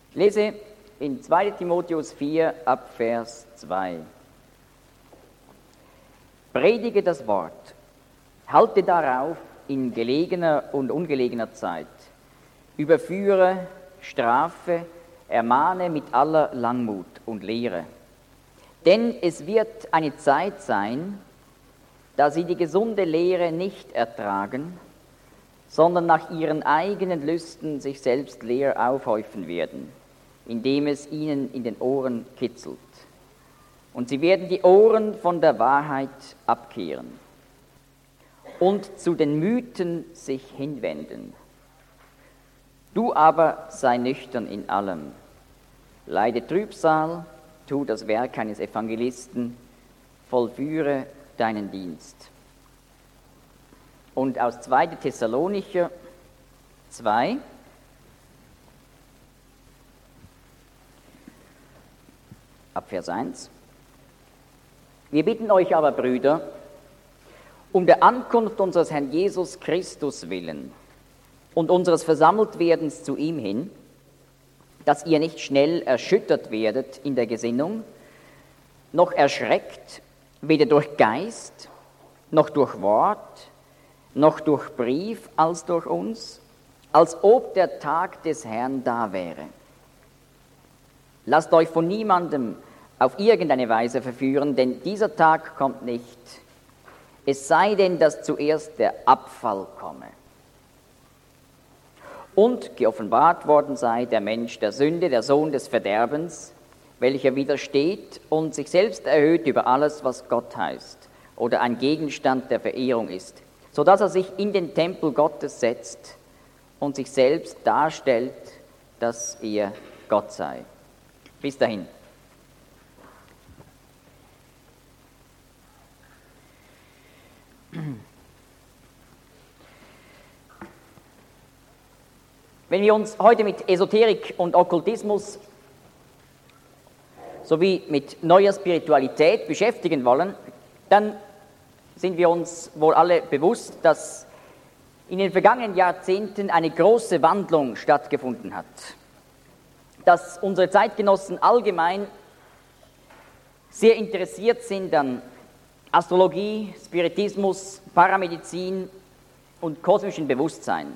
Ich lese in 2. Timotheus 4 ab Vers 2. Predige das Wort, halte darauf in gelegener und ungelegener Zeit, überführe, strafe, ermahne mit aller Langmut und Lehre. Denn es wird eine Zeit sein, da sie die gesunde Lehre nicht ertragen, sondern nach ihren eigenen Lüsten sich selbst leer aufhäufen werden, indem es ihnen in den Ohren kitzelt. Und sie werden die Ohren von der Wahrheit abkehren und zu den Mythen sich hinwenden. Du aber sei nüchtern in allem, leide Trübsal, tu das Werk eines Evangelisten, vollführe deinen Dienst. Und aus 2. Thessalonicher 2, ab Vers 1. Wir bitten euch aber, Brüder, um der Ankunft unseres Herrn Jesus Christus willen und unseres Versammeltwerdens zu ihm hin, dass ihr nicht schnell erschüttert werdet in der Gesinnung, noch erschreckt, weder durch Geist, noch durch Wort, noch durch Brief als durch uns, als ob der Tag des Herrn da wäre. Lasst euch von niemandem auf irgendeine Weise verführen, denn dieser Tag kommt nicht. Es sei denn, dass zuerst der Abfall komme. Und geoffenbart worden sei der Mensch der Sünde, der Sohn des Verderbens, welcher widersteht und sich selbst erhöht über alles, was Gott heißt oder ein Gegenstand der Verehrung ist, sodass er sich in den Tempel Gottes setzt und sich selbst darstellt, dass er Gott sei. Bis dahin. Wenn wir uns heute mit Esoterik und Okkultismus sowie mit neuer Spiritualität beschäftigen wollen, dann sind wir uns wohl alle bewusst, dass in den vergangenen Jahrzehnten eine große Wandlung stattgefunden hat, dass unsere Zeitgenossen allgemein sehr interessiert sind an Astrologie, Spiritismus, Paramedizin und kosmischem Bewusstsein.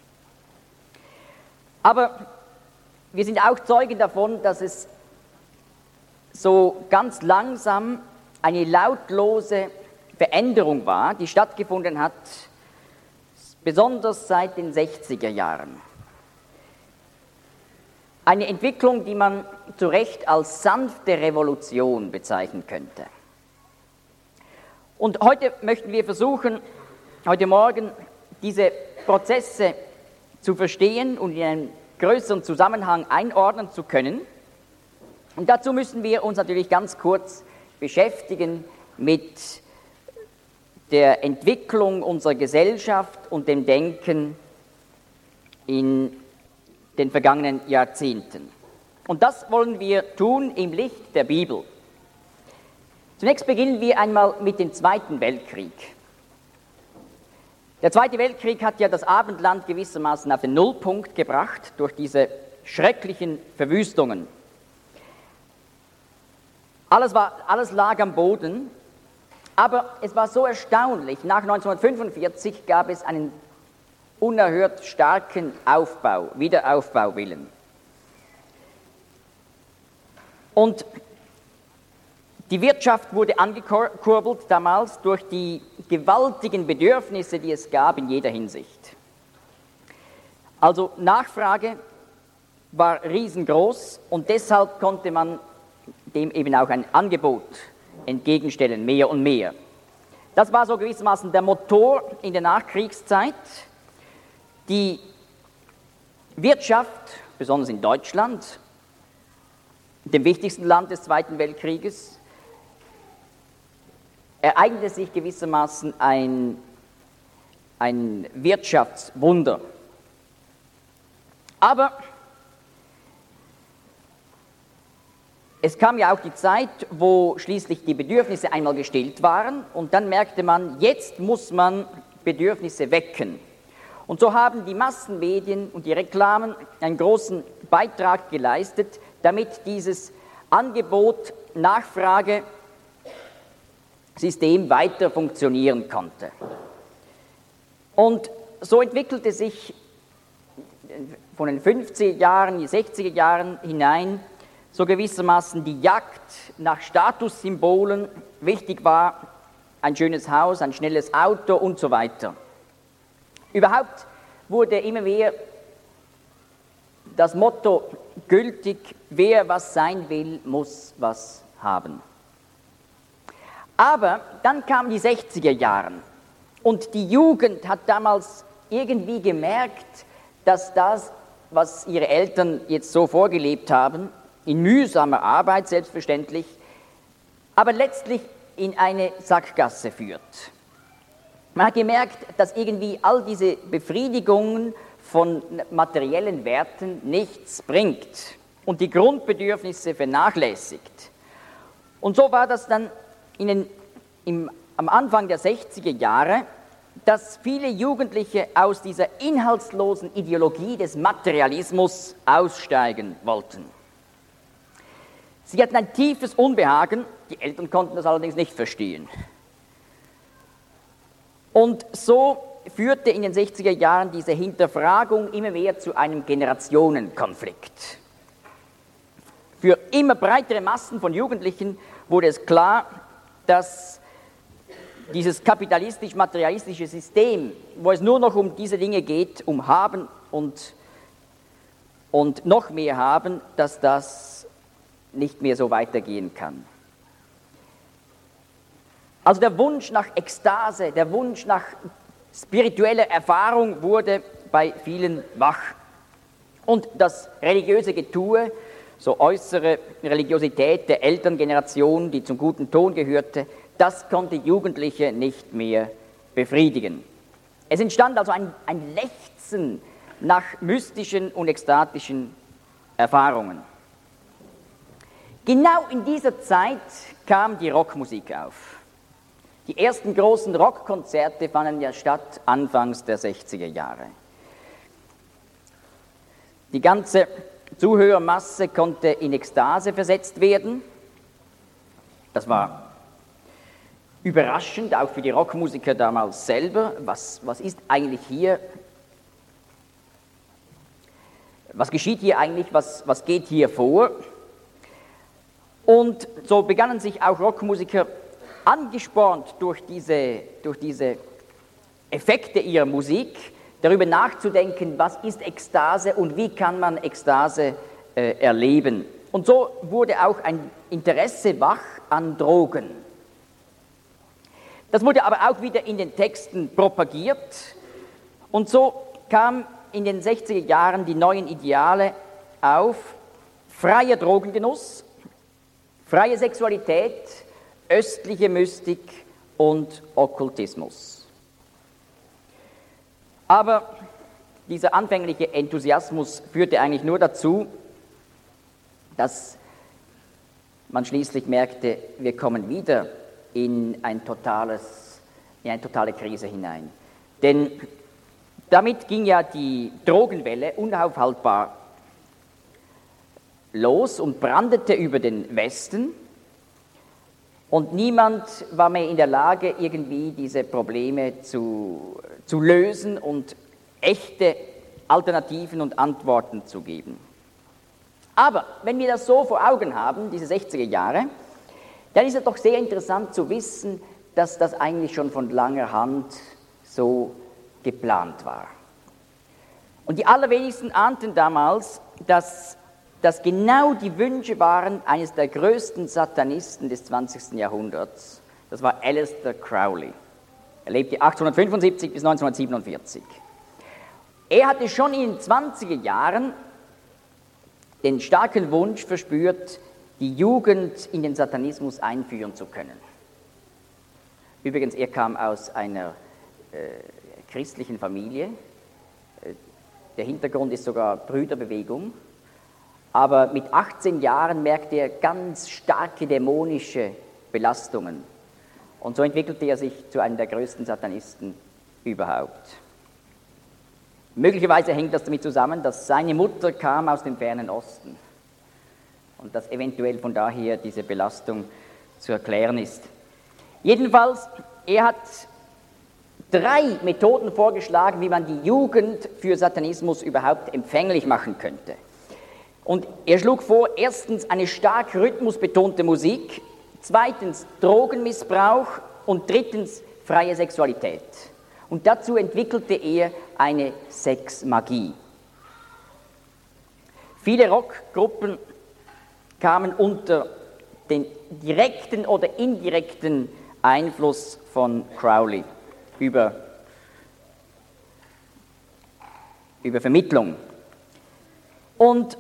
Aber wir sind auch Zeugen davon, dass es so ganz langsam eine lautlose Veränderung war, die stattgefunden hat, besonders seit den 60er Jahren. Eine Entwicklung, die man zu Recht als sanfte Revolution bezeichnen könnte. Und heute möchten wir versuchen, heute Morgen diese Prozesse zu verstehen und in einen größeren Zusammenhang einordnen zu können. Und dazu müssen wir uns natürlich ganz kurz beschäftigen mit der Entwicklung unserer Gesellschaft und dem Denken in den vergangenen Jahrzehnten. Und das wollen wir tun im Licht der Bibel. Zunächst beginnen wir einmal mit dem Zweiten Weltkrieg. Der Zweite Weltkrieg hat ja das Abendland gewissermaßen auf den Nullpunkt gebracht durch diese schrecklichen Verwüstungen. Alles lag am Boden, aber es war so erstaunlich. Nach 1945 gab es einen unerhört starken Wiederaufbauwillen. Und die Wirtschaft wurde angekurbelt damals durch die gewaltigen Bedürfnisse, die es gab in jeder Hinsicht. Also Nachfrage war riesengroß und deshalb konnte man dem eben auch ein Angebot entgegenstellen, mehr und mehr. Das war so gewissermaßen der Motor in der Nachkriegszeit. Die Wirtschaft, besonders in Deutschland, dem wichtigsten Land des Zweiten Weltkrieges, ereignete sich gewissermaßen ein Wirtschaftswunder. Aber es kam ja auch die Zeit, wo schließlich die Bedürfnisse einmal gestillt waren und dann merkte man, jetzt muss man Bedürfnisse wecken. Und so haben die Massenmedien und die Reklamen einen großen Beitrag geleistet, damit dieses Angebot-Nachfrage-System weiter funktionieren konnte. Und so entwickelte sich von den 50er Jahren, die 60er Jahren hinein so gewissermaßen die Jagd nach Statussymbolen. Wichtig war ein schönes Haus, ein schnelles Auto und so weiter. Überhaupt wurde immer mehr das Motto gültig: wer was sein will, muss was haben. Aber dann kamen die 60er Jahre und die Jugend hat damals irgendwie gemerkt, dass das, was ihre Eltern jetzt so vorgelebt haben, in mühsamer Arbeit selbstverständlich, aber letztlich in eine Sackgasse führt. Man hat gemerkt, dass irgendwie all diese Befriedigungen von materiellen Werten nichts bringt und die Grundbedürfnisse vernachlässigt. Und so war das dann am Anfang der 60er Jahre, dass viele Jugendliche aus dieser inhaltslosen Ideologie des Materialismus aussteigen wollten. Sie hatten ein tiefes Unbehagen, die Eltern konnten das allerdings nicht verstehen. Und so führte in den 60er Jahren diese Hinterfragung immer mehr zu einem Generationenkonflikt. Für immer breitere Massen von Jugendlichen wurde es klar, dass dieses kapitalistisch-materialistische System, wo es nur noch um diese Dinge geht, um Haben und noch mehr Haben, dass das nicht mehr so weitergehen kann. Also der Wunsch nach Ekstase, der Wunsch nach spiritueller Erfahrung wurde bei vielen wach. Und das religiöse Getue, so äußere Religiosität der Elterngeneration, die zum guten Ton gehörte, das konnte Jugendliche nicht mehr befriedigen. Es entstand also ein Lechzen nach mystischen und ekstatischen Erfahrungen. Genau in dieser Zeit kam die Rockmusik auf. Die ersten großen Rockkonzerte fanden ja statt anfangs der 60er Jahre. Die ganze Zuhörermasse konnte in Ekstase versetzt werden. Das war überraschend, auch für die Rockmusiker damals selber. Was ist eigentlich hier? Was geschieht hier eigentlich? Was geht hier vor? Und so begannen sich auch Rockmusiker, angespornt durch diese Effekte ihrer Musik, darüber nachzudenken, was ist Ekstase und wie kann man Ekstase erleben. Und so wurde auch ein Interesse wach an Drogen. Das wurde aber auch wieder in den Texten propagiert. Und so kamen in den 60er Jahren die neuen Ideale auf: freier Drogengenuss, freie Sexualität, östliche Mystik und Okkultismus. Aber dieser anfängliche Enthusiasmus führte eigentlich nur dazu, dass man schließlich merkte, wir kommen wieder in eine totale Krise hinein. Denn damit ging ja die Drogenwelle unaufhaltbar los und brandete über den Westen. Und niemand war mehr in der Lage, irgendwie diese Probleme zu lösen und echte Alternativen und Antworten zu geben. Aber wenn wir das so vor Augen haben, diese 60er Jahre, dann ist es doch sehr interessant zu wissen, dass das eigentlich schon von langer Hand so geplant war. Und die allerwenigsten ahnten damals, dass das genau die Wünsche waren eines der größten Satanisten des 20. Jahrhunderts. Das war Aleister Crowley. Er lebte 1875 bis 1947. Er hatte schon in den 20er Jahren den starken Wunsch verspürt, die Jugend in den Satanismus einführen zu können. Übrigens, er kam aus einer christlichen Familie. Der Hintergrund ist sogar Brüderbewegung. Aber mit 18 Jahren merkte er ganz starke dämonische Belastungen. Und so entwickelte er sich zu einem der größten Satanisten überhaupt. Möglicherweise hängt das damit zusammen, dass seine Mutter kam aus dem fernen Osten und dass eventuell von daher diese Belastung zu erklären ist. Jedenfalls, er hat 3 Methoden vorgeschlagen, wie man die Jugend für Satanismus überhaupt empfänglich machen könnte. Und er schlug vor, erstens eine stark rhythmusbetonte Musik, zweitens Drogenmissbrauch und drittens freie Sexualität. Und dazu entwickelte er eine Sexmagie. Viele Rockgruppen kamen unter den direkten oder indirekten Einfluss von Crowley über Vermittlung. Und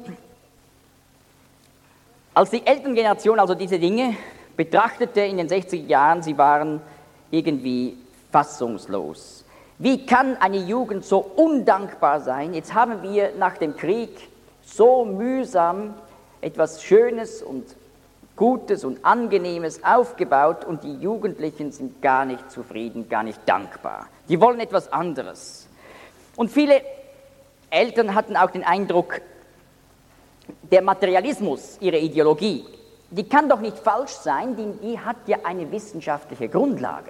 als die Elterngeneration also diese Dinge betrachtete in den 60er Jahren, sie waren irgendwie fassungslos. Wie kann eine Jugend so undankbar sein? Jetzt haben wir nach dem Krieg so mühsam etwas Schönes und Gutes und Angenehmes aufgebaut und die Jugendlichen sind gar nicht zufrieden, gar nicht dankbar. Die wollen etwas anderes. Und viele Eltern hatten auch den Eindruck, der Materialismus, ihre Ideologie, die kann doch nicht falsch sein, denn die hat ja eine wissenschaftliche Grundlage.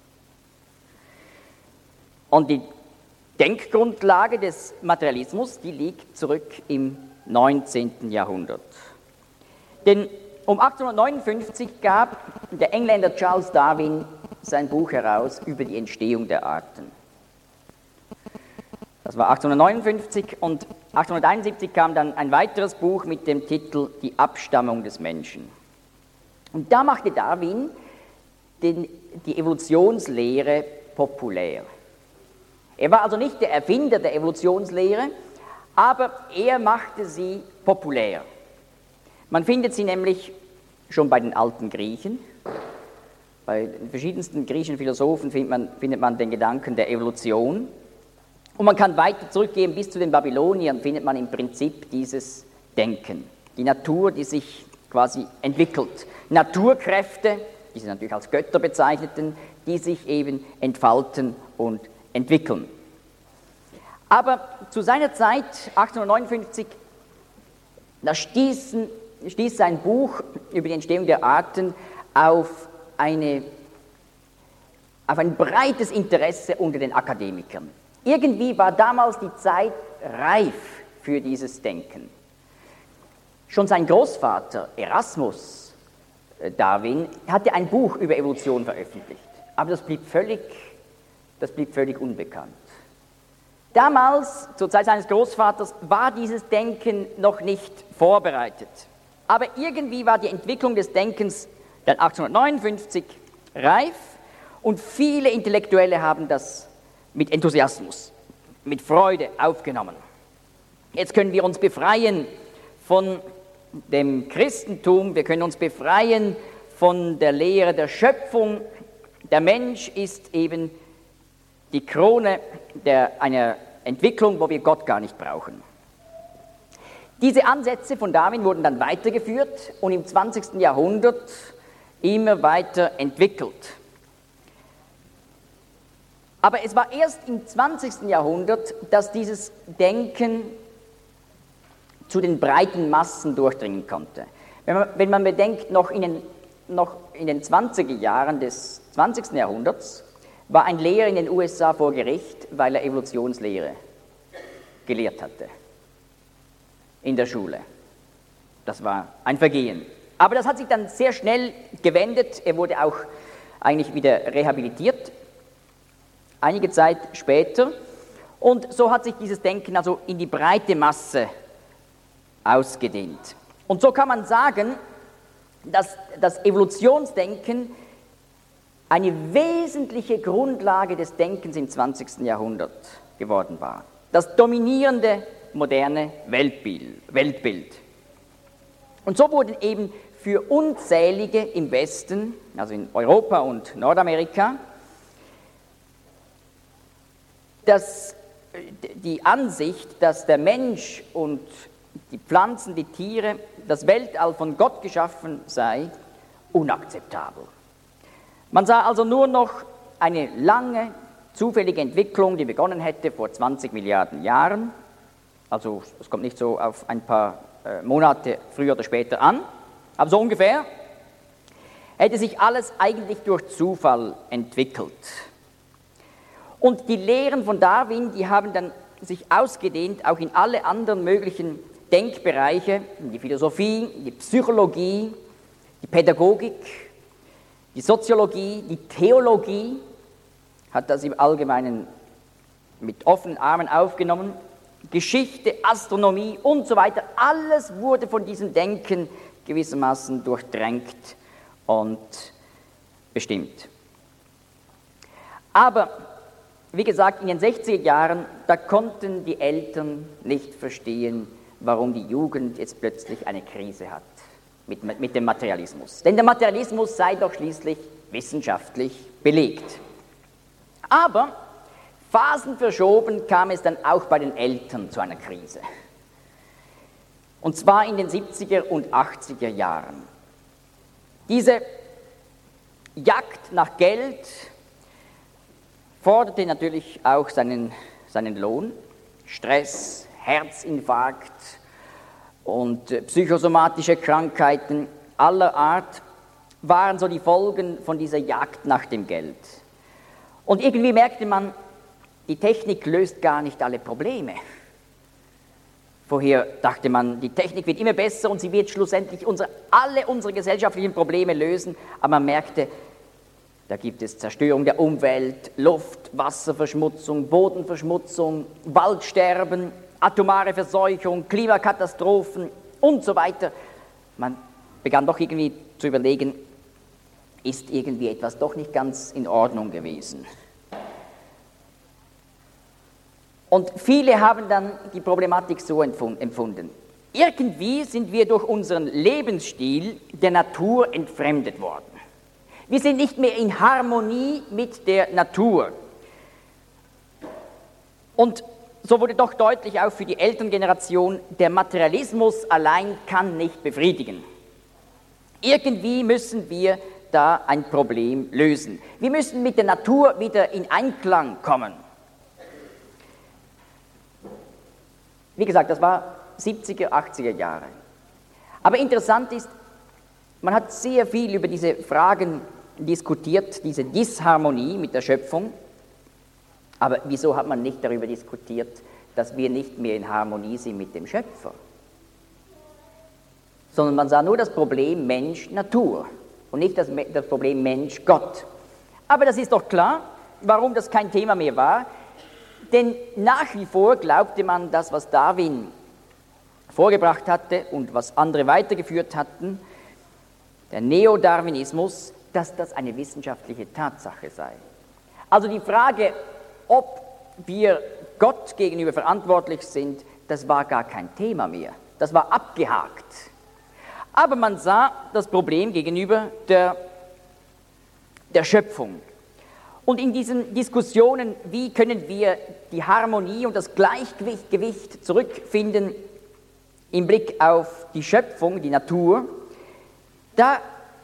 Und die Denkgrundlage des Materialismus, die liegt zurück im 19. Jahrhundert. Denn um 1859 gab der Engländer Charles Darwin sein Buch heraus über die Entstehung der Arten. Das war 1859 und 1871 kam dann ein weiteres Buch mit dem Titel Die Abstammung des Menschen. Und da machte Darwin die Evolutionslehre populär. Er war also nicht der Erfinder der Evolutionslehre, aber er machte sie populär. Man findet sie nämlich schon bei den alten Griechen. Bei den verschiedensten griechischen Philosophen findet man den Gedanken der Evolution. Und man kann weiter zurückgehen, bis zu den Babyloniern findet man im Prinzip dieses Denken. Die Natur, die sich quasi entwickelt. Naturkräfte, die sie natürlich als Götter bezeichneten, die sich eben entfalten und entwickeln. Aber zu seiner Zeit, 1859, da stieß sein Buch über die Entstehung der Arten auf ein breites Interesse unter den Akademikern. Irgendwie war damals die Zeit reif für dieses Denken. Schon sein Großvater Erasmus Darwin hatte ein Buch über Evolution veröffentlicht, aber das blieb völlig unbekannt. Damals, zur Zeit seines Großvaters, war dieses Denken noch nicht vorbereitet. Aber irgendwie war die Entwicklung des Denkens dann 1859 reif und viele Intellektuelle haben das mit Enthusiasmus, mit Freude aufgenommen. Jetzt können wir uns befreien von dem Christentum, wir können uns befreien von der Lehre der Schöpfung. Der Mensch ist eben die Krone einer Entwicklung, wo wir Gott gar nicht brauchen. Diese Ansätze von Darwin wurden dann weitergeführt und im 20. Jahrhundert immer weiter entwickelt. Aber es war erst im 20. Jahrhundert, dass dieses Denken zu den breiten Massen durchdringen konnte. Wenn man bedenkt, noch in den 20er Jahren des 20. Jahrhunderts war ein Lehrer in den USA vor Gericht, weil er Evolutionslehre gelehrt hatte in der Schule. Das war ein Vergehen. Aber das hat sich dann sehr schnell gewendet. Er wurde auch eigentlich wieder rehabilitiert, einige Zeit später. Und so hat sich dieses Denken also in die breite Masse ausgedehnt. Und so kann man sagen, dass das Evolutionsdenken eine wesentliche Grundlage des Denkens im 20. Jahrhundert geworden war. Das dominierende moderne Weltbild. Und so wurden eben für Unzählige im Westen, also in Europa und Nordamerika, die Ansicht, dass der Mensch und die Pflanzen, die Tiere, das Weltall von Gott geschaffen sei, unakzeptabel. Man sah also nur noch eine lange, zufällige Entwicklung, die begonnen hätte vor 20 Milliarden Jahren, also es kommt nicht so auf ein paar Monate früher oder später an, aber so ungefähr, hätte sich alles eigentlich durch Zufall entwickelt. Und die Lehren von Darwin, die haben dann sich ausgedehnt, auch in alle anderen möglichen Denkbereiche, die Philosophie, die Psychologie, die Pädagogik, die Soziologie, die Theologie, hat das im Allgemeinen mit offenen Armen aufgenommen, Geschichte, Astronomie und so weiter, alles wurde von diesem Denken gewissermaßen durchdrängt und bestimmt. Aber, wie gesagt, in den 60er Jahren, da konnten die Eltern nicht verstehen, warum die Jugend jetzt plötzlich eine Krise hat mit dem Materialismus. Denn der Materialismus sei doch schließlich wissenschaftlich belegt. Aber phasenverschoben kam es dann auch bei den Eltern zu einer Krise. Und zwar in den 70er und 80er Jahren. Diese Jagd nach Geld forderte natürlich auch seinen Lohn. Stress, Herzinfarkt und psychosomatische Krankheiten aller Art waren so die Folgen von dieser Jagd nach dem Geld. Und irgendwie merkte man, die Technik löst gar nicht alle Probleme. Vorher dachte man, die Technik wird immer besser und sie wird schlussendlich alle unsere gesellschaftlichen Probleme lösen, aber man merkte, da gibt es Zerstörung der Umwelt, Luft-, Wasserverschmutzung, Bodenverschmutzung, Waldsterben, atomare Verseuchung, Klimakatastrophen und so weiter. Man begann doch irgendwie zu überlegen, ist irgendwie etwas doch nicht ganz in Ordnung gewesen. Und viele haben dann die Problematik so empfunden. Irgendwie sind wir durch unseren Lebensstil der Natur entfremdet worden. Wir sind nicht mehr in Harmonie mit der Natur. Und so wurde doch deutlich auch für die Elterngeneration, der Materialismus allein kann nicht befriedigen. Irgendwie müssen wir da ein Problem lösen. Wir müssen mit der Natur wieder in Einklang kommen. Wie gesagt, das war 70er, 80er Jahre. Aber interessant ist, man hat sehr viel über diese Fragen diskutiert, diese Disharmonie mit der Schöpfung. Aber wieso hat man nicht darüber diskutiert, dass wir nicht mehr in Harmonie sind mit dem Schöpfer? Sondern man sah nur das Problem Mensch-Natur und nicht das Problem Mensch-Gott. Aber das ist doch klar, warum das kein Thema mehr war. Denn nach wie vor glaubte man, das, was Darwin vorgebracht hatte und was andere weitergeführt hatten, der Neodarwinismus, dass das eine wissenschaftliche Tatsache sei. Also die Frage, ob wir Gott gegenüber verantwortlich sind, das war gar kein Thema mehr. Das war abgehakt. Aber man sah das Problem gegenüber der Schöpfung. Und in diesen Diskussionen, wie können wir die Harmonie und das Gleichgewicht zurückfinden im Blick auf die Schöpfung, die Natur, da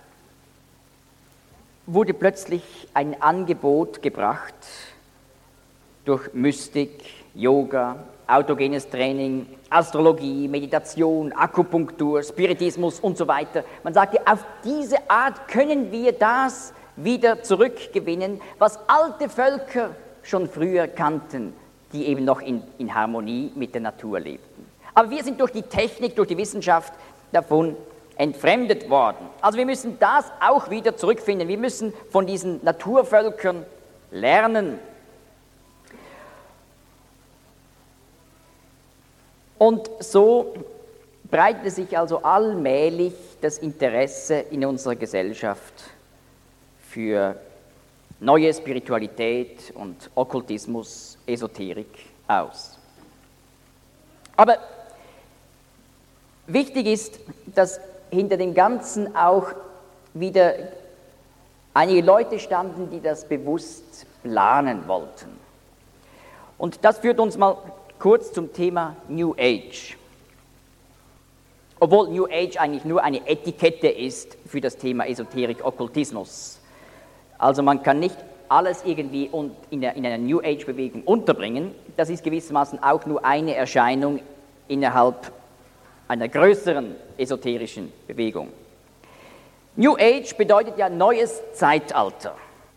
wurde plötzlich ein Angebot gebracht durch Mystik, Yoga, autogenes Training, Astrologie, Meditation, Akupunktur, Spiritismus und so weiter. Man sagte, auf diese Art können wir das wieder zurückgewinnen, was alte Völker schon früher kannten, die eben noch in Harmonie mit der Natur lebten. Aber wir sind durch die Technik, durch die Wissenschaft davon entfremdet worden. Also wir müssen das auch wieder zurückfinden. Wir müssen von diesen Naturvölkern lernen. Und so breitete sich also allmählich das Interesse in unserer Gesellschaft für neue Spiritualität und Okkultismus, Esoterik aus. Aber wichtig ist, dass hinter dem Ganzen auch wieder einige Leute standen, die das bewusst planen wollten. Und das führt uns mal kurz zum Thema New Age. Obwohl New Age eigentlich nur eine Etikette ist für das Thema Esoterik, Okkultismus. Also man kann nicht alles irgendwie in einer New Age-Bewegung unterbringen. Das ist gewissermaßen auch nur eine Erscheinung innerhalb einer größeren esoterischen Bewegung. New Age bedeutet ja neues Zeitalter.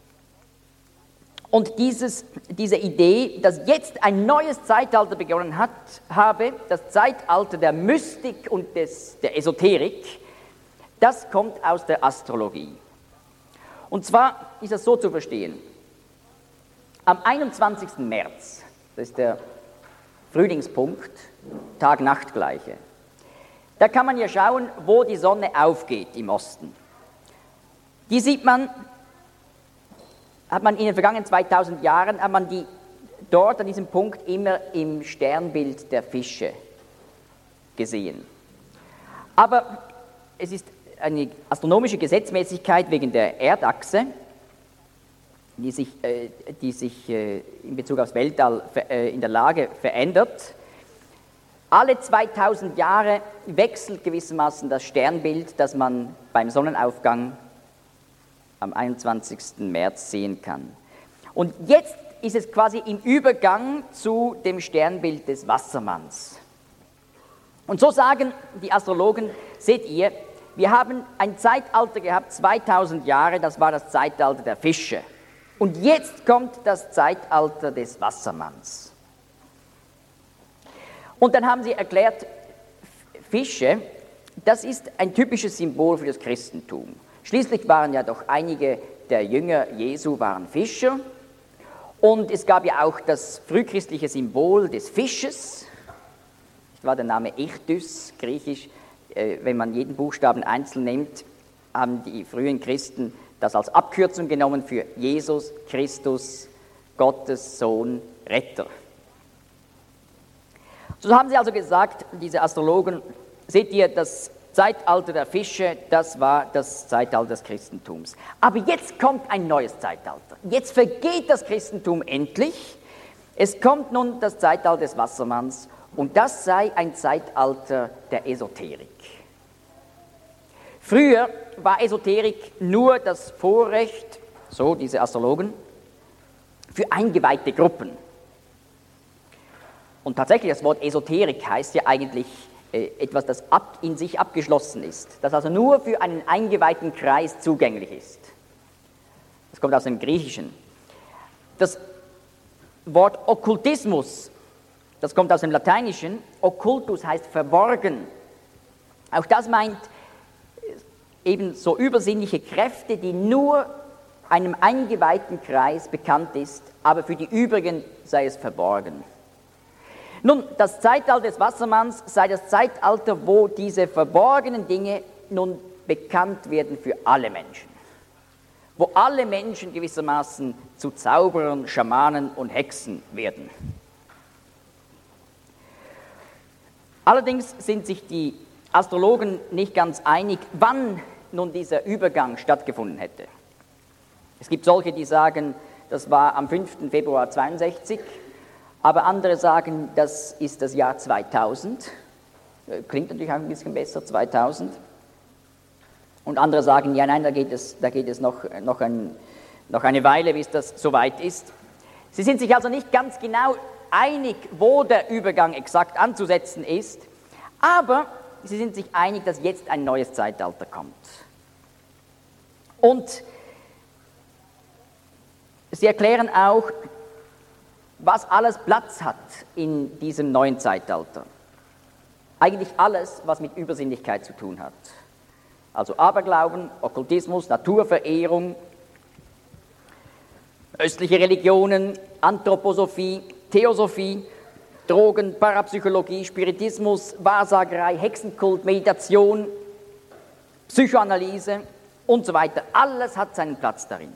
Und diese Idee, dass jetzt ein neues Zeitalter begonnen habe, das Zeitalter der Mystik und der Esoterik, das kommt aus der Astrologie. Und zwar ist das so zu verstehen: Am 21. März, das ist der Frühlingspunkt, Tag-Nacht-Gleiche, da kann man ja schauen, wo die Sonne aufgeht im Osten. Die hat man in den vergangenen 2000 Jahren, die dort an diesem Punkt immer im Sternbild der Fische gesehen. Aber es ist eine astronomische Gesetzmäßigkeit wegen der Erdachse, die sich in Bezug aufs Weltall in der Lage verändert. Alle 2000 Jahre wechselt gewissermaßen das Sternbild, das man beim Sonnenaufgang am 21. März sehen kann. Und jetzt ist es quasi im Übergang zu dem Sternbild des Wassermanns. Und so sagen die Astrologen: Seht ihr, wir haben ein Zeitalter gehabt, 2000 Jahre, das war das Zeitalter der Fische. Und jetzt kommt das Zeitalter des Wassermanns. Und dann haben sie erklärt, Fische, das ist ein typisches Symbol für das Christentum. Schließlich waren ja doch einige der Jünger Jesu waren Fischer. Und es gab ja auch das frühchristliche Symbol des Fisches. Das war der Name Ichthys, griechisch. Wenn man jeden Buchstaben einzeln nimmt, haben die frühen Christen das als Abkürzung genommen für Jesus Christus, Gottes Sohn, Retter. So haben sie also gesagt, diese Astrologen: Seht ihr, das Zeitalter der Fische, das war das Zeitalter des Christentums. Aber jetzt kommt ein neues Zeitalter. Jetzt vergeht das Christentum endlich. Es kommt nun das Zeitalter des Wassermanns, und das sei ein Zeitalter der Esoterik. Früher war Esoterik nur das Vorrecht, so diese Astrologen, für eingeweihte Gruppen. Und tatsächlich, das Wort Esoterik heißt ja eigentlich etwas, das in sich abgeschlossen ist, das also nur für einen eingeweihten Kreis zugänglich ist. Das kommt aus dem Griechischen. Das Wort Okkultismus, das kommt aus dem Lateinischen. Okkultus heißt verborgen. Auch das meint eben so übersinnliche Kräfte, die nur einem eingeweihten Kreis bekannt ist, aber für die übrigen sei es verborgen. Nun, das Zeitalter des Wassermanns sei das Zeitalter, wo diese verborgenen Dinge nun bekannt werden für alle Menschen. Wo alle Menschen gewissermaßen zu Zauberern, Schamanen und Hexen werden. Allerdings sind sich die Astrologen nicht ganz einig, wann nun dieser Übergang stattgefunden hätte. Es gibt solche, die sagen, das war am 5. Februar 62, aber andere sagen, das ist das Jahr 2000. Klingt natürlich auch ein bisschen besser, 2000. Und andere sagen, ja nein, da geht es noch eine Weile, bis das soweit ist. Sie sind sich also nicht ganz genau einig, wo der Übergang exakt anzusetzen ist, aber sie sind sich einig, dass jetzt ein neues Zeitalter kommt. Und sie erklären auch, was alles Platz hat in diesem neuen Zeitalter. Eigentlich alles, was mit Übersinnlichkeit zu tun hat. Also Aberglauben, Okkultismus, Naturverehrung, östliche Religionen, Anthroposophie, Theosophie, Drogen, Parapsychologie, Spiritismus, Wahrsagerei, Hexenkult, Meditation, Psychoanalyse und so weiter. Alles hat seinen Platz darin.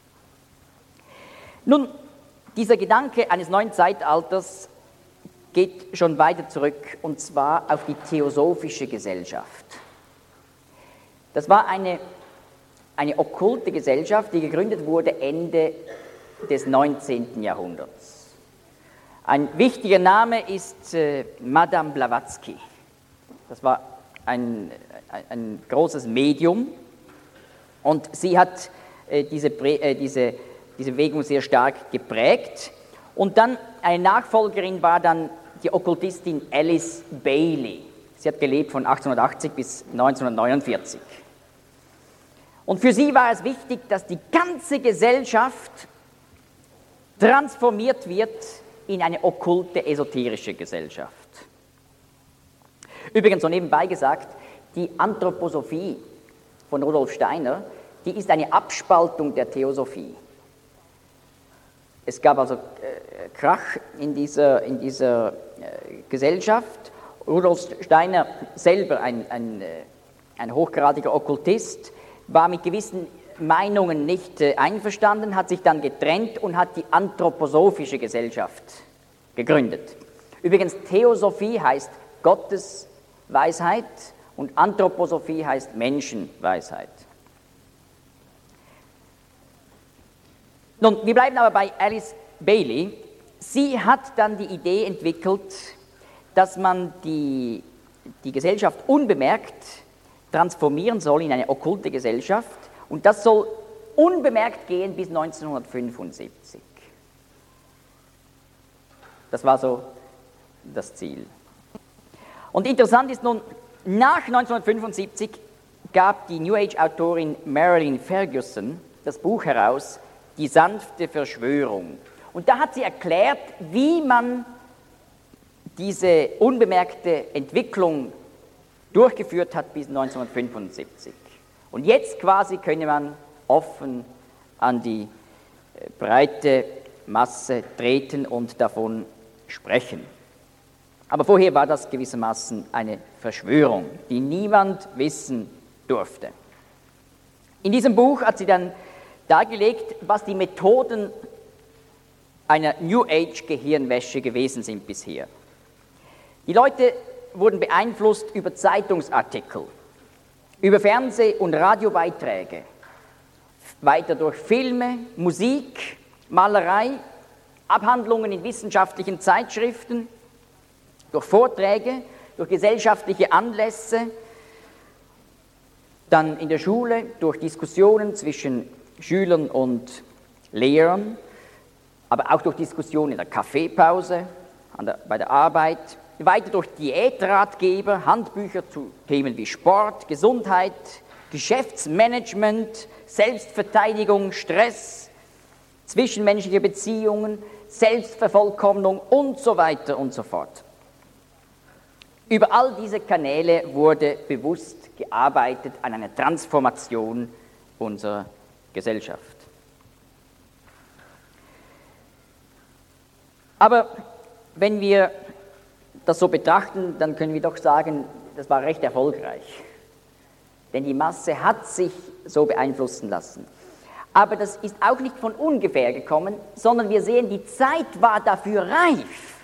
Nun, dieser Gedanke eines neuen Zeitalters geht schon weiter zurück, und zwar auf die Theosophische Gesellschaft. Das war eine okkulte Gesellschaft, die gegründet wurde Ende des 19. Jahrhunderts. Ein wichtiger Name ist Madame Blavatsky. Das war ein großes Medium, und sie hat diese diese Bewegung sehr stark geprägt. Und dann eine Nachfolgerin war dann die Okkultistin Alice Bailey. Sie hat gelebt von 1880 bis 1949. Und für sie war es wichtig, dass die ganze Gesellschaft transformiert wird in eine okkulte, esoterische Gesellschaft. Übrigens, so nebenbei gesagt, die Anthroposophie von Rudolf Steiner, die ist eine Abspaltung der Theosophie. Es gab also Krach in dieser Gesellschaft. Rudolf Steiner selber, ein hochgradiger Okkultist, war mit gewissen Meinungen nicht einverstanden, hat sich dann getrennt und hat die anthroposophische Gesellschaft gegründet. Übrigens, Theosophie heißt Gottesweisheit und Anthroposophie heißt Menschenweisheit. Nun, wir bleiben aber bei Alice Bailey. Sie hat dann die Idee entwickelt, dass man die Gesellschaft unbemerkt transformieren soll in eine okkulte Gesellschaft, und das soll unbemerkt gehen bis 1975. Das war so das Ziel. Und interessant ist nun, nach 1975 gab die New Age-Autorin Marilyn Ferguson das Buch heraus, Die sanfte Verschwörung. Und da hat sie erklärt, wie man diese unbemerkte Entwicklung durchgeführt hat bis 1975. Und jetzt quasi könne man offen an die breite Masse treten und davon sprechen. Aber vorher war das gewissermaßen eine Verschwörung, die niemand wissen durfte. In diesem Buch hat sie dann dargelegt, was die Methoden einer New Age Gehirnwäsche gewesen sind bisher. Die Leute wurden beeinflusst über Zeitungsartikel, über Fernseh- und Radiobeiträge, weiter durch Filme, Musik, Malerei, Abhandlungen in wissenschaftlichen Zeitschriften, durch Vorträge, durch gesellschaftliche Anlässe, dann in der Schule durch Diskussionen zwischen Schülern und Lehrern, aber auch durch Diskussionen in der Kaffeepause, bei der Arbeit, weiter durch Diätratgeber, Handbücher zu Themen wie Sport, Gesundheit, Geschäftsmanagement, Selbstverteidigung, Stress, zwischenmenschliche Beziehungen, Selbstvervollkommnung und so weiter und so fort. Über all diese Kanäle wurde bewusst gearbeitet an einer Transformation unserer Gesellschaft. Aber wenn wir das so betrachten, dann können wir doch sagen, das war recht erfolgreich. Denn die Masse hat sich so beeinflussen lassen. Aber das ist auch nicht von ungefähr gekommen, sondern wir sehen, die Zeit war dafür reif.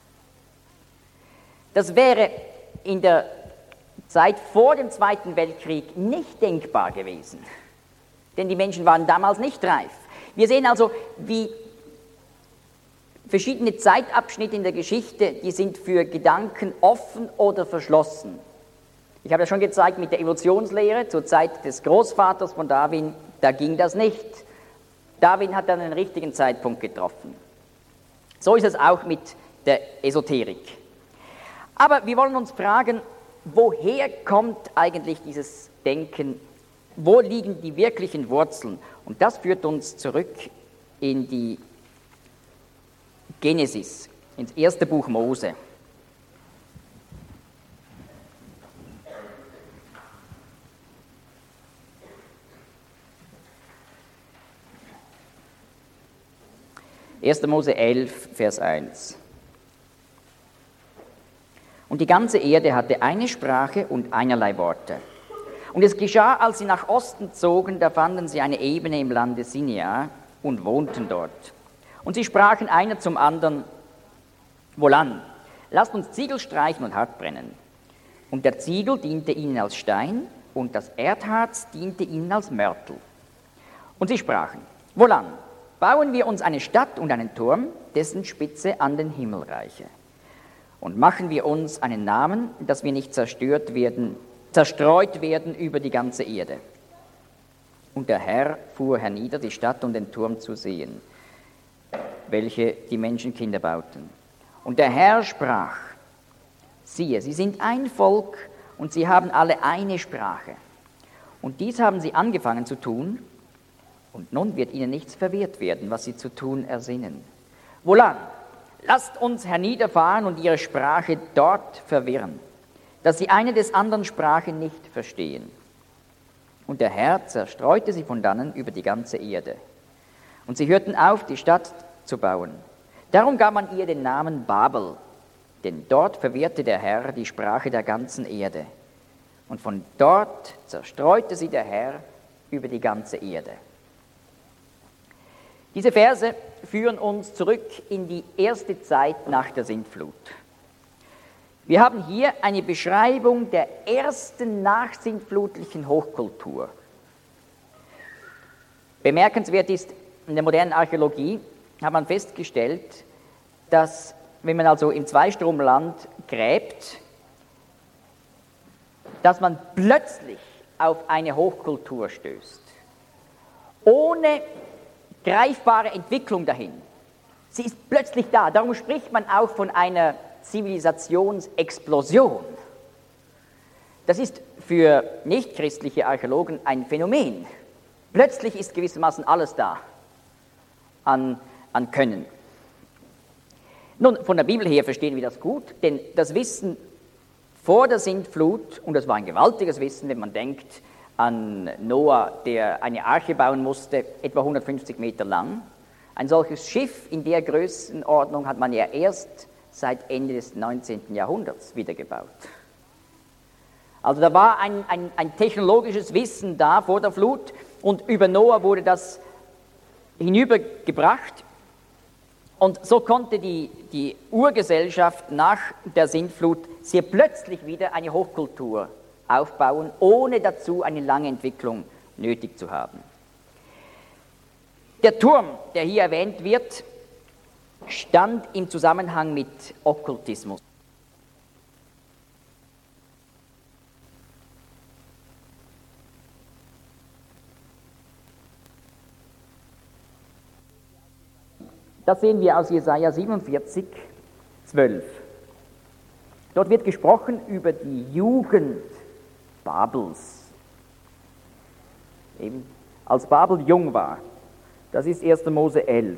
Das wäre in der Zeit vor dem Zweiten Weltkrieg nicht denkbar gewesen. Denn die Menschen waren damals nicht reif. Wir sehen also, wie verschiedene Zeitabschnitte in der Geschichte, die sind für Gedanken offen oder verschlossen. Ich habe ja schon gezeigt, mit der Evolutionslehre zur Zeit des Großvaters von Darwin, da ging das nicht. Darwin hat dann den richtigen Zeitpunkt getroffen. So ist es auch mit der Esoterik. Aber wir wollen uns fragen, woher kommt eigentlich dieses Denken? Wo liegen die wirklichen Wurzeln? Und das führt uns zurück in die Genesis, ins erste Buch Mose. Erster Mose 11, Vers 1. Und die ganze Erde hatte eine Sprache und einerlei Worte. Und es geschah, als sie nach Osten zogen, da fanden sie eine Ebene im Lande Sinjar und wohnten dort. Und sie sprachen einer zum anderen, wohlan, lasst uns Ziegel streichen und hart brennen. Und der Ziegel diente ihnen als Stein und das Erdharz diente ihnen als Mörtel. Und sie sprachen, wohlan, bauen wir uns eine Stadt und einen Turm, dessen Spitze an den Himmel reiche. Und machen wir uns einen Namen, dass wir nicht zerstreut werden über die ganze Erde. Und der Herr fuhr hernieder die Stadt, um den Turm zu sehen, welche die Menschenkinder bauten. Und der Herr sprach: Siehe, sie sind ein Volk und sie haben alle eine Sprache. Und dies haben sie angefangen zu tun, und nun wird ihnen nichts verwehrt werden, was sie zu tun ersinnen. Wohlan, lasst uns herniederfahren und ihre Sprache dort verwirren, dass sie eine des anderen Sprache nicht verstehen. Und der Herr zerstreute sie von dannen über die ganze Erde. Und sie hörten auf, die Stadt zu bauen. Darum gab man ihr den Namen Babel, denn dort verwirrte der Herr die Sprache der ganzen Erde. Und von dort zerstreute sie der Herr über die ganze Erde. Diese Verse führen uns zurück in die erste Zeit nach der Sintflut. Wir haben hier eine Beschreibung der ersten nachsintflutlichen Hochkultur. Bemerkenswert ist, in der modernen Archäologie hat man festgestellt, dass, wenn man also im Zweistromland gräbt, dass man plötzlich auf eine Hochkultur stößt. Ohne greifbare Entwicklung dahin. Sie ist plötzlich da. Darum spricht man auch von einer Zivilisationsexplosion. Das ist für nichtchristliche Archäologen ein Phänomen. Plötzlich ist gewissermaßen alles da an Können. Nun, von der Bibel her verstehen wir das gut, denn das Wissen vor der Sintflut, und das war ein gewaltiges Wissen, wenn man denkt an Noah, der eine Arche bauen musste, etwa 150 Meter lang. Ein solches Schiff in der Größenordnung hat man ja erst seit Ende des 19. Jahrhunderts wieder gebaut. Also da war ein technologisches Wissen da vor der Flut, und über Noah wurde das hinübergebracht. Und so konnte die Urgesellschaft nach der Sintflut sehr plötzlich wieder eine Hochkultur aufbauen, ohne dazu eine lange Entwicklung nötig zu haben. Der Turm, der hier erwähnt wird, stand im Zusammenhang mit Okkultismus. Das sehen wir aus Jesaja 47, 12. Dort wird gesprochen über die Jugend Babels. Eben als Babel jung war. Das ist 1. Mose 11.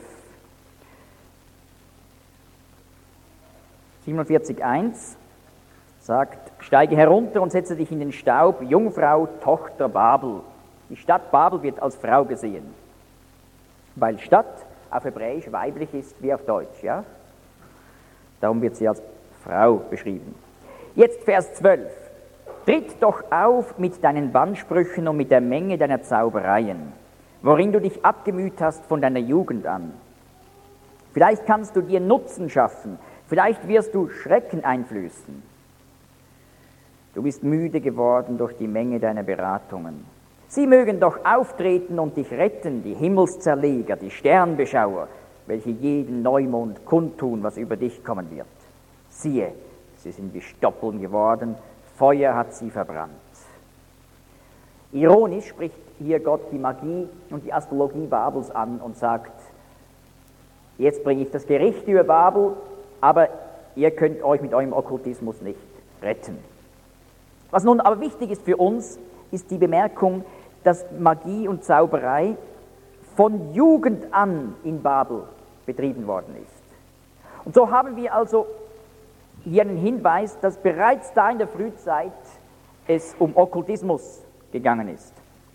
47,1 sagt: Steige herunter und setze dich in den Staub, Jungfrau, Tochter Babel. Die Stadt Babel wird als Frau gesehen, weil Stadt auf Hebräisch weiblich ist wie auf Deutsch, ja? Darum wird sie als Frau beschrieben. Jetzt Vers 12. Tritt doch auf mit deinen Bannsprüchen und mit der Menge deiner Zaubereien, worin du dich abgemüht hast von deiner Jugend an. Vielleicht kannst du dir Nutzen schaffen, vielleicht wirst du Schrecken einflößen. Du bist müde geworden durch die Menge deiner Beratungen. Sie mögen doch auftreten und dich retten, die Himmelszerleger, die Sternbeschauer, welche jeden Neumond kundtun, was über dich kommen wird. Siehe, sie sind wie Stoppeln geworden, Feuer hat sie verbrannt. Ironisch spricht hier Gott die Magie und die Astrologie Babels an und sagt: Jetzt bringe ich das Gericht über Babel, aber ihr könnt euch mit eurem Okkultismus nicht retten. Was nun aber wichtig ist für uns, ist die Bemerkung, dass Magie und Zauberei von Jugend an in Babel betrieben worden ist. Und so haben wir also hier einen Hinweis, dass bereits da in der Frühzeit es um Okkultismus gegangen ist.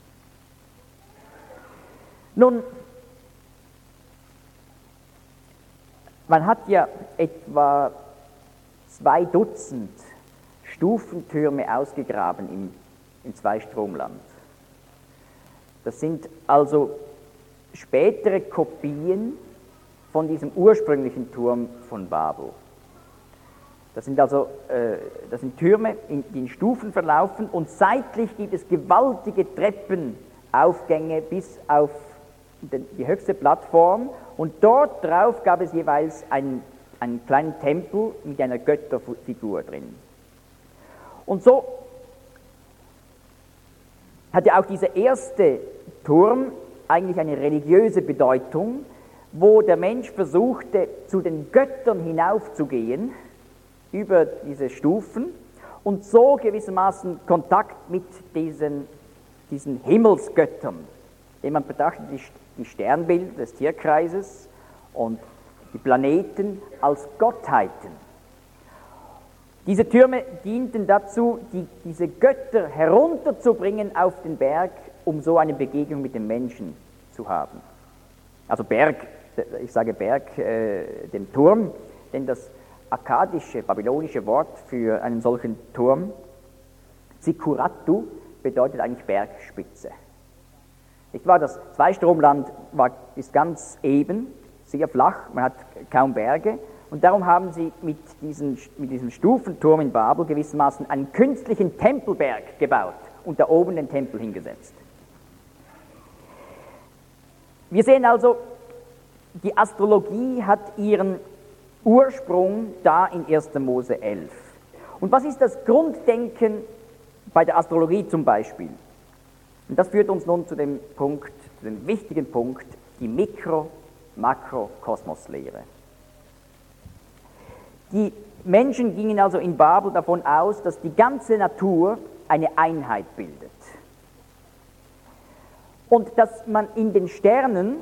Nun, man hat ja etwa 2 Dutzend Stufentürme ausgegraben im Zweistromland. Das sind also spätere Kopien von diesem ursprünglichen Turm von Babel. Das sind also Türme, die in Stufen verlaufen, und seitlich gibt es gewaltige Treppenaufgänge bis auf die höchste Plattform, und dort drauf gab es jeweils einen kleinen Tempel mit einer Götterfigur drin. Und so hat ja auch dieser erste Turm eigentlich eine religiöse Bedeutung, wo der Mensch versuchte, zu den Göttern hinaufzugehen, über diese Stufen, und so gewissermaßen Kontakt mit diesen Himmelsgöttern. Jemand betrachtet die Sternbilder des Tierkreises und die Planeten als Gottheiten. Diese Türme dienten dazu, diese Götter herunterzubringen auf den Berg, um so eine Begegnung mit dem Menschen zu haben. Also Berg, ich sage Berg, dem Turm, denn das akkadische, babylonische Wort für einen solchen Turm, Zikuratu, bedeutet eigentlich Bergspitze. Nicht wahr? Das Zweistromland ist ganz eben, sehr flach, man hat kaum Berge, und darum haben sie mit diesem Stufenturm in Babel gewissermaßen einen künstlichen Tempelberg gebaut und da oben den Tempel hingesetzt. Wir sehen also, die Astrologie hat ihren Ursprung da in 1. Mose 11. Und was ist das Grunddenken bei der Astrologie zum Beispiel? Und das führt uns nun zu dem wichtigen Punkt, die Mikro-Makro-Kosmoslehre. Die Menschen gingen also in Babel davon aus, dass die ganze Natur eine Einheit bildet. Und dass man in den Sternen,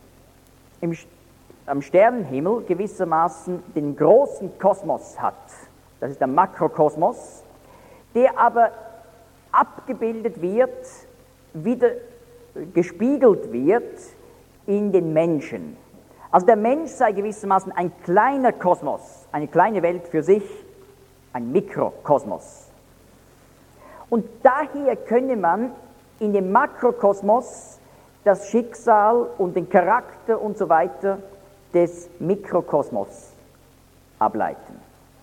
am Sternenhimmel gewissermaßen den großen Kosmos hat. Das ist der Makrokosmos, der aber abgebildet wird, wieder gespiegelt wird in den Menschen. Also der Mensch sei gewissermaßen ein kleiner Kosmos, eine kleine Welt für sich, ein Mikrokosmos. Und daher könne man in dem Makrokosmos das Schicksal und den Charakter und so weiter des Mikrokosmos ableiten.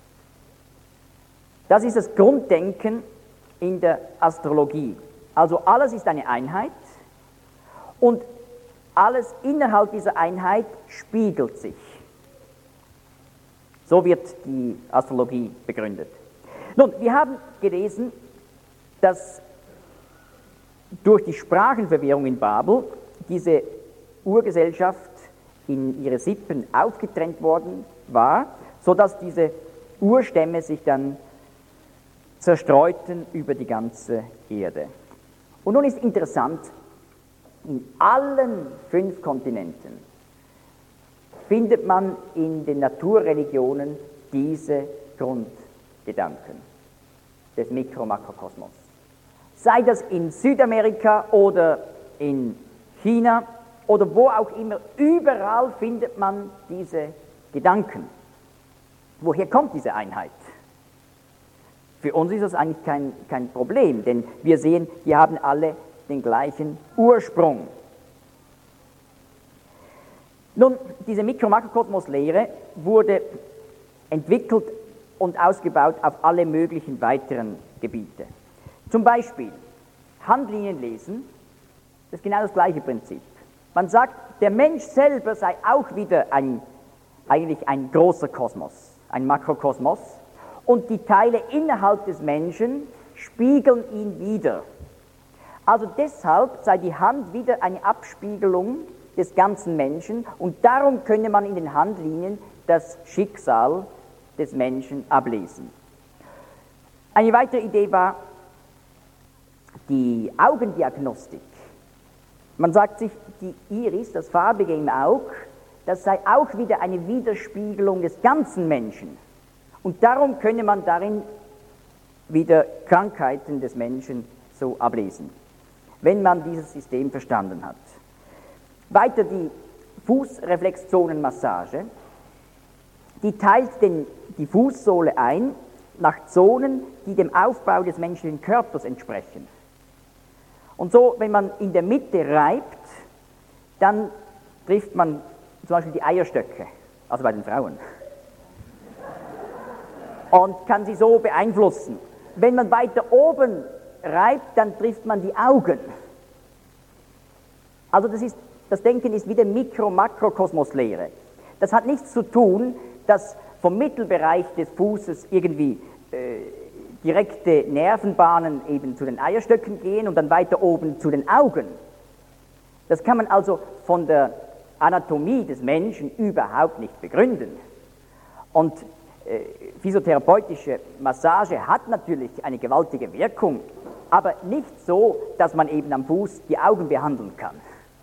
Das ist das Grunddenken in der Astrologie. Also alles ist eine Einheit und alles innerhalb dieser Einheit spiegelt sich. So wird die Astrologie begründet. Nun, wir haben gelesen, dass durch die Sprachenverwirrung in Babel diese Urgesellschaft in ihre Sippen aufgetrennt worden war, sodass diese Urstämme sich dann zerstreuten über die ganze Erde. Und nun ist interessant, in allen 5 Kontinenten findet man in den Naturreligionen diese Grundgedanken des Mikro-Makrokosmos. Sei das in Südamerika oder in China oder wo auch immer, überall findet man diese Gedanken. Woher kommt diese Einheit? Für uns ist das eigentlich kein Problem, denn wir sehen, die haben alle den gleichen Ursprung. Nun, diese Mikro-Makrokosmos-Lehre wurde entwickelt und ausgebaut auf alle möglichen weiteren Gebiete. Zum Beispiel Handlinien lesen, das ist genau das gleiche Prinzip. Man sagt, der Mensch selber sei auch wieder eigentlich ein großer Kosmos, ein Makrokosmos, und die Teile innerhalb des Menschen spiegeln ihn wider. Also deshalb sei die Hand wieder eine Abspiegelung des ganzen Menschen und darum könne man in den Handlinien das Schicksal des Menschen ablesen. Eine weitere Idee war die Augendiagnostik. Man sagt sich, die Iris, das Farbige im Auge, das sei auch wieder eine Widerspiegelung des ganzen Menschen. Und darum könne man darin wieder Krankheiten des Menschen so ablesen, wenn man dieses System verstanden hat. Weiter die Fußreflexzonenmassage, die teilt die Fußsohle ein nach Zonen, die dem Aufbau des menschlichen Körpers entsprechen. Und so, wenn man in der Mitte reibt, dann trifft man zum Beispiel die Eierstöcke, also bei den Frauen, und kann sie so beeinflussen. Wenn man weiter oben reibt, dann trifft man die Augen. Also das Denken ist wie der Mikro-Makrokosmos-Lehre. Das hat nichts zu tun, dass vom Mittelbereich des Fußes irgendwie direkte Nervenbahnen eben zu den Eierstöcken gehen und dann weiter oben zu den Augen. Das kann man also von der Anatomie des Menschen überhaupt nicht begründen. Und physiotherapeutische Massage hat natürlich eine gewaltige Wirkung, aber nicht so, dass man eben am Fuß die Augen behandeln kann.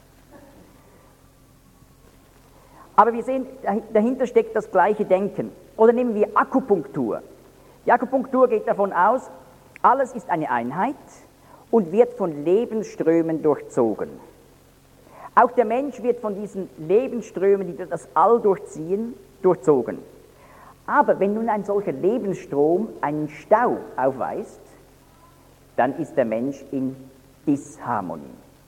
Aber wir sehen, dahinter steckt das gleiche Denken. Oder nehmen wir Akupunktur. Die Akupunktur geht davon aus, alles ist eine Einheit und wird von Lebensströmen durchzogen. Auch der Mensch wird von diesen Lebensströmen, die das All durchziehen, durchzogen. Aber wenn nun ein solcher Lebensstrom einen Stau aufweist, dann ist der Mensch in Disharmonie.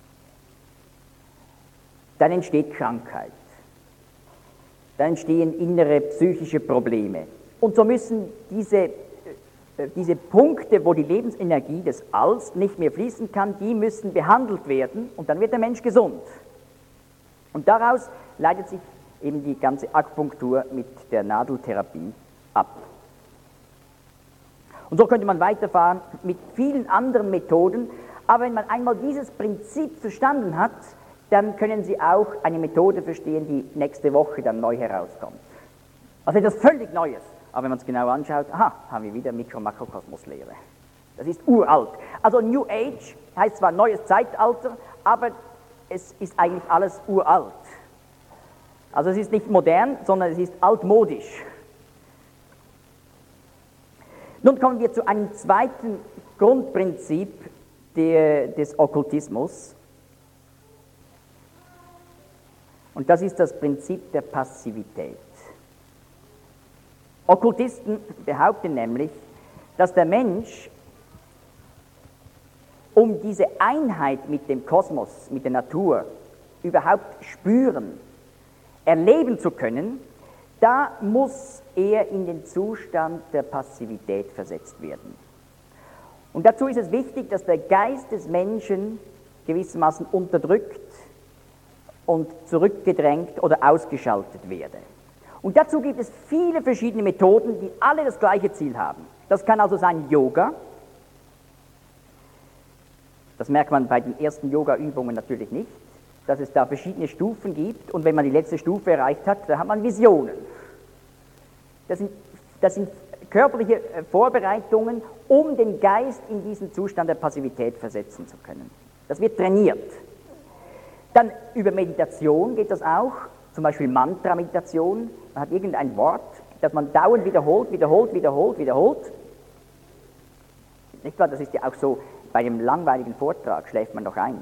Dann entsteht Krankheit. Dann entstehen innere psychische Probleme. Und so müssen diese Punkte, wo die Lebensenergie des Alls nicht mehr fließen kann, die müssen behandelt werden und dann wird der Mensch gesund. Und daraus leitet sich eben die ganze Akupunktur mit der Nadeltherapie ab. Und so könnte man weiterfahren mit vielen anderen Methoden, aber wenn man einmal dieses Prinzip verstanden hat, dann können Sie auch eine Methode verstehen, die nächste Woche dann neu herauskommt. Also etwas völlig Neues. Aber wenn man es genau anschaut, aha, haben wir wieder Mikro-Makrokosmos-Lehre. Das ist uralt. Also New Age heißt zwar neues Zeitalter, aber es ist eigentlich alles uralt. Also es ist nicht modern, sondern es ist altmodisch. Nun kommen wir zu einem zweiten Grundprinzip des Okkultismus. Und das ist das Prinzip der Passivität. Okkultisten behaupten nämlich, dass der Mensch, um diese Einheit mit dem Kosmos, mit der Natur überhaupt spüren, erleben zu können, da muss er in den Zustand der Passivität versetzt werden. Und dazu ist es wichtig, dass der Geist des Menschen gewissermaßen unterdrückt und zurückgedrängt oder ausgeschaltet werde. Und dazu gibt es viele verschiedene Methoden, die alle das gleiche Ziel haben. Das kann also sein Yoga. Das merkt man bei den ersten Yoga-Übungen natürlich nicht, dass es da verschiedene Stufen gibt und wenn man die letzte Stufe erreicht hat, dann hat man Visionen. Das sind körperliche Vorbereitungen, um den Geist in diesen Zustand der Passivität versetzen zu können. Das wird trainiert. Dann über Meditation geht das auch, zum Beispiel Mantra-Meditation. Man hat irgendein Wort, das man dauernd wiederholt. Nicht wahr? Das ist ja auch so, bei einem langweiligen Vortrag schläft man doch ein.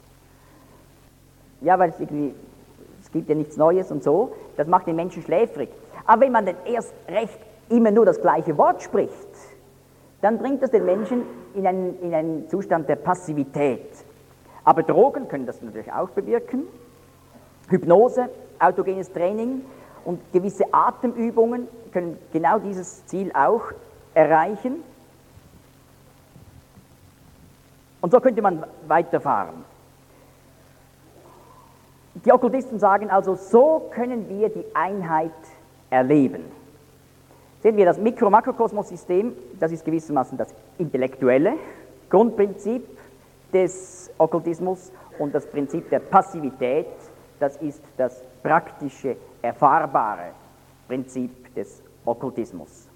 Ja, weil es gibt ja nichts Neues und so, das macht den Menschen schläfrig. Aber wenn man dann erst recht immer nur das gleiche Wort spricht, dann bringt das den Menschen in einen Zustand der Passivität. Aber Drogen können das natürlich auch bewirken. Hypnose, autogenes Training und gewisse Atemübungen können genau dieses Ziel auch erreichen. Und so könnte man weiterfahren. Die Okkultisten sagen also, so können wir die Einheit erleben. Sehen wir das Mikro-Makrokosmos-System, das ist gewissermaßen das intellektuelle Grundprinzip des Okkultismus und das Prinzip der Passivität, das ist das praktische, erfahrbare Prinzip des Okkultismus.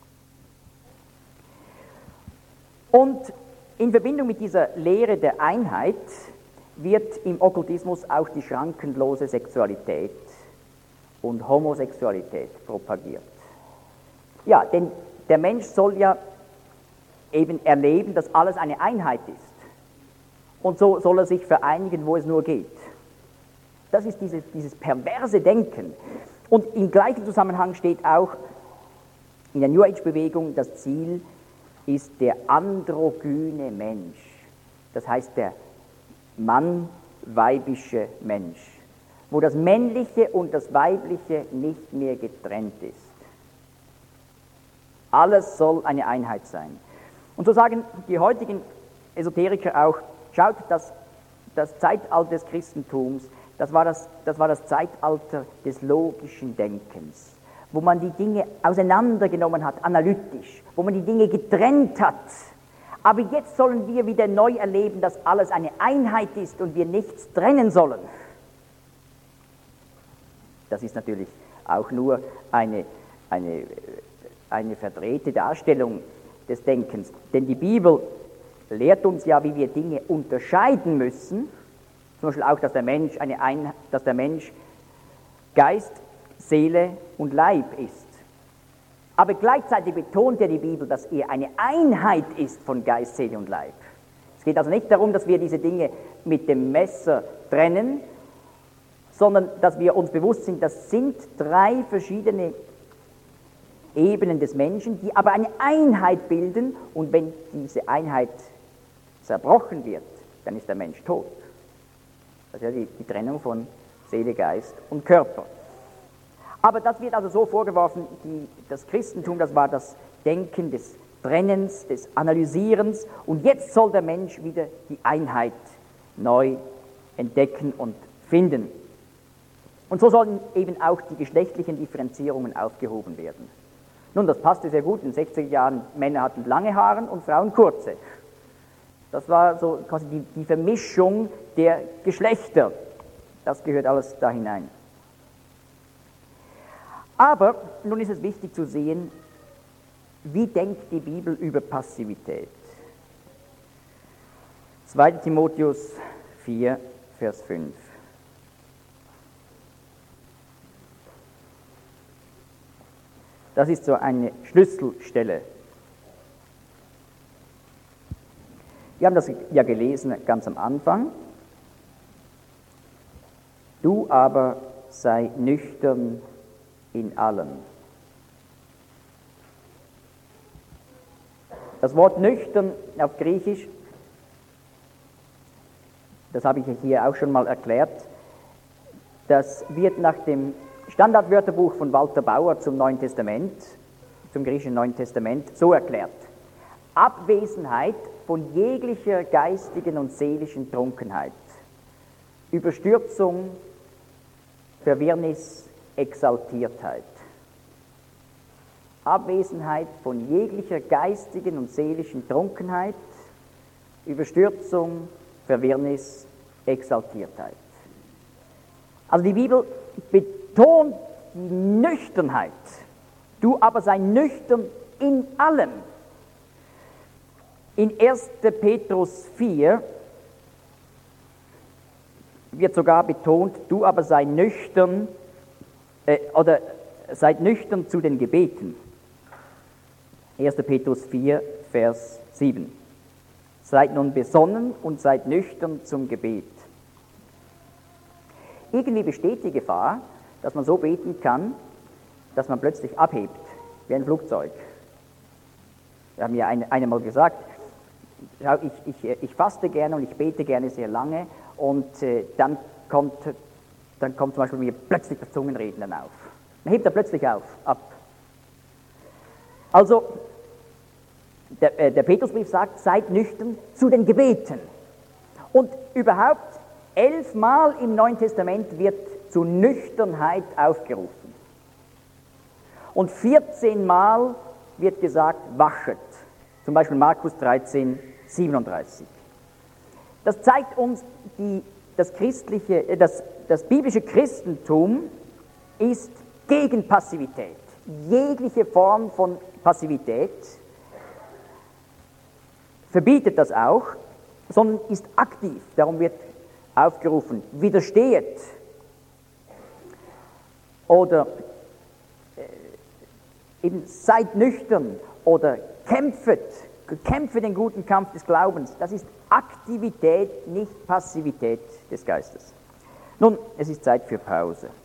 Und in Verbindung mit dieser Lehre der Einheit wird im Okkultismus auch die schrankenlose Sexualität und Homosexualität propagiert. Ja, denn der Mensch soll ja eben erleben, dass alles eine Einheit ist. Und so soll er sich vereinigen, wo es nur geht. Das ist dieses perverse Denken. Und im gleichen Zusammenhang steht auch in der New Age-Bewegung, das Ziel ist der androgyne Mensch. Das heißt der Mann-weibische Mensch, wo das Männliche und das Weibliche nicht mehr getrennt ist. Alles soll eine Einheit sein. Und so sagen die heutigen Esoteriker auch, schaut, das Zeitalter des Christentums, das war das Zeitalter des logischen Denkens, wo man die Dinge auseinandergenommen hat, analytisch, wo man die Dinge getrennt hat. Aber jetzt sollen wir wieder neu erleben, dass alles eine Einheit ist und wir nichts trennen sollen. Das ist natürlich auch nur eine verdrehte Darstellung des Denkens. Denn die Bibel lehrt uns ja, wie wir Dinge unterscheiden müssen. Zum Beispiel auch, dass der Mensch Geist, Seele und Leib ist. Aber gleichzeitig betont ja die Bibel, dass er eine Einheit ist von Geist, Seele und Leib. Es geht also nicht darum, dass wir diese Dinge mit dem Messer trennen, sondern dass wir uns bewusst sind, das sind drei verschiedene Ebenen des Menschen, die aber eine Einheit bilden, und wenn diese Einheit zerbrochen wird, dann ist der Mensch tot. Das ist ja die Trennung von Seele, Geist und Körper. Aber das wird also so vorgeworfen, das Christentum, das war das Denken des Trennens, des Analysierens, und jetzt soll der Mensch wieder die Einheit neu entdecken und finden. Und so sollen eben auch die geschlechtlichen Differenzierungen aufgehoben werden. Nun, das passte sehr gut. In den 60er Jahren, Männer hatten lange Haare und Frauen kurze. Das war so quasi die Vermischung der Geschlechter. Das gehört alles da hinein. Aber nun ist es wichtig zu sehen, wie denkt die Bibel über Passivität. 2. Timotheus 4, Vers 5. Das ist so eine Schlüsselstelle. Wir haben das ja gelesen ganz am Anfang. Du aber sei nüchtern in allem. Das Wort nüchtern auf Griechisch, das habe ich hier auch schon mal erklärt, das wird nach dem Standardwörterbuch von Walter Bauer zum Neuen Testament, zum griechischen Neuen Testament, so erklärt: Abwesenheit von jeglicher geistigen und seelischen Trunkenheit, Überstürzung, Verwirrnis, Exaltiertheit. Abwesenheit von jeglicher geistigen und seelischen Trunkenheit, Überstürzung, Verwirrnis, Exaltiertheit. Also die Bibel betont die Nüchternheit. Du aber sei nüchtern in allem. In 1. Petrus 4 wird sogar betont, du aber sei nüchtern, oder seid nüchtern zu den Gebeten. 1. Petrus 4, Vers 7. Seid nun besonnen und seid nüchtern zum Gebet. Irgendwie besteht die Gefahr, dass man so beten kann, dass man plötzlich abhebt, wie ein Flugzeug. Wir haben ja einmal gesagt, schau, ich faste gerne und ich bete gerne sehr lange, und dann kommt zum Beispiel mir plötzlich das Zungenreden dann auf. Man hebt da plötzlich ab. Also, der Petrusbrief sagt, seid nüchtern zu den Gebeten. Und überhaupt 11 Mal im Neuen Testament wird zu Nüchternheit aufgerufen. Und 14 Mal wird gesagt, wachet. Zum Beispiel Markus 13, 37. Das zeigt uns, das biblische Christentum ist gegen Passivität. Jegliche Form von Passivität verbietet das auch, sondern ist aktiv. Darum wird aufgerufen, widerstehet. Oder eben seid nüchtern oder kämpfe den guten Kampf des Glaubens. Das ist Aktivität, nicht Passivität des Geistes. Nun, es ist Zeit für Pause.